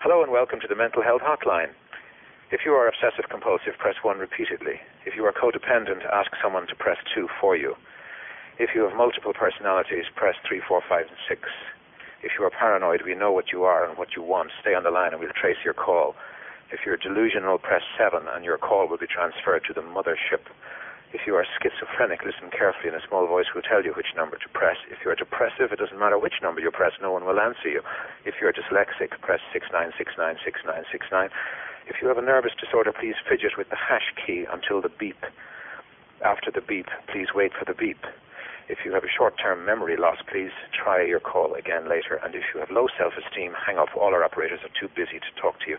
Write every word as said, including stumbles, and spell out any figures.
Hello and welcome to the Mental Health Hotline. If you are obsessive compulsive, press one repeatedly. If you are codependent, ask someone to press two for you. If you have multiple personalities, press three, four, five, and six. If you are paranoid, we know what you are and what you want. Stay on the line and we'll trace your call. If you're delusional, press seven and your call will be transferred to the mothership. If you are schizophrenic, listen carefully and a small voice will tell you which number to press. If you are depressive, it doesn't matter which number you press, no one will answer you. If you are dyslexic, press six nine six nine six nine six nine. If you have a nervous disorder, please fidget with the hash key until the beep. After the beep, please wait for the beep. If you have a short-term memory loss, please try your call again later. And if you have low self-esteem, hang up. All our operators are too busy to talk to you.